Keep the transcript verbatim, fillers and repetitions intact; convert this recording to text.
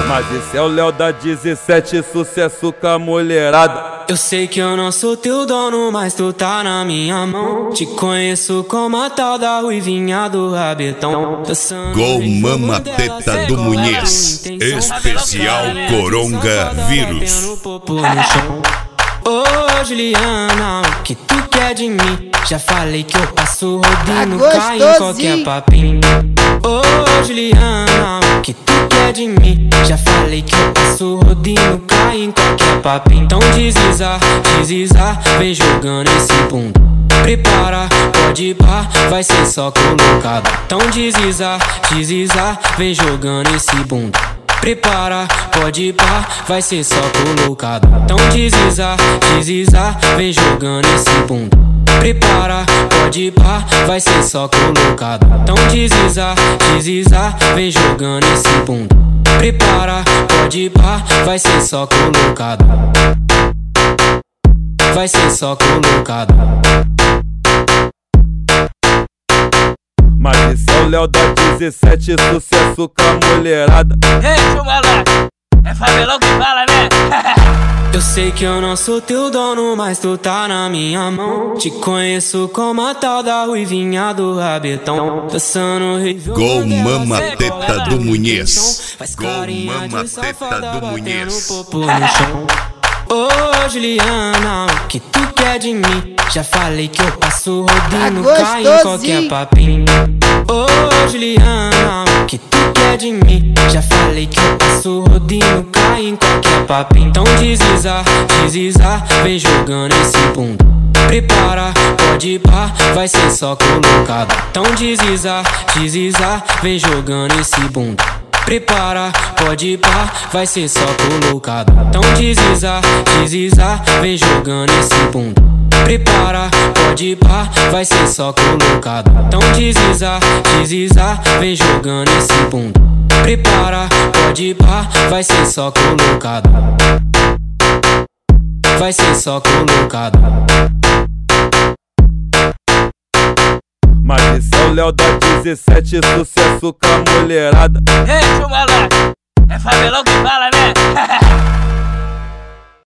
Mas esse é o Léo da dezessete, sucesso com a mulherada. Eu sei que eu não sou teu dono, mas tu tá na minha mão. Te conheço como a tal da ruivinha do rabetão. Gol Mama Teta do Munhez, especial Coronga Vírus. Ô Juliana, o que tu quer de mim? Já falei que eu passo rodinho, cai em qualquer papinho. Ô Juliana, o que tu quer de mim? Já falei que eu passo rodinho, cai em qualquer papinho. Então desliza, desliza, vem jogando esse bunda. Prepara, pode ir pá, vai ser só colocado. Então desliza, desliza, vem jogando esse bunda. Prepara, pode ir pá, vai ser só colocado. Então desliza, desliza, vem jogando esse bunda. Prepara, pode ir pá, vai ser só colocado. Então desliza, desliza, vem jogando esse bunda. Prepara, pode ir pá, vai ser só colocado. Vai ser só colocado. Mas esse é o Léo da dezessete, sucesso com a mulherada. Ei, chumalá, é favelão que fala, né? Eu sei que eu não sou teu dono, mas tu tá na minha mão. Te conheço como a tal da ruivinha do rabetão. Dançando review. Gol Mama Teta do Munhez. Gol Mama Teta do Munhez. Ô Juliana, o que tu quer de mim? Já falei que eu passo rodinho, cai em qualquer papinho. Ô Juliana, o que tu quer de mim? Já falei que eu passo rodinho, cai em qualquer papinho. Então desliza, desliza, vem jogando esse bunda. Prepara, pode ir pá, vai ser só colocado. Então desliza, desliza, vem jogando esse bunda. Prepara, pode ir pá, vai ser só colocado. Então desliza, desliza, vem jogando esse bunda. Prepara, pode ir pá, vai ser só colocado. Então desliza, desliza, vem jogando esse bunda. Prepara, pode ir pá, vai ser só colocado. Vai ser só colocado. Mas esse é o Léo da dezessete, sucesso com a mulherada. Ei, chumalá, é favelão que fala, né?